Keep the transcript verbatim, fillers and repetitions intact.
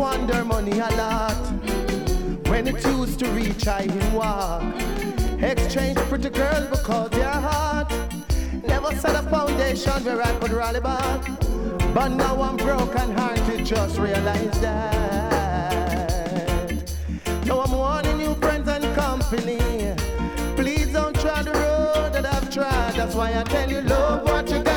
squander money a lot. When it used to reach, I him walk. Exchange pretty girls because their heart. Never set a foundation where I could rally back. But now I'm broken hearted, just realize that. Now I'm warning you, friends and company. Please don't try the road that I've tried. That's why I tell you, love what you got.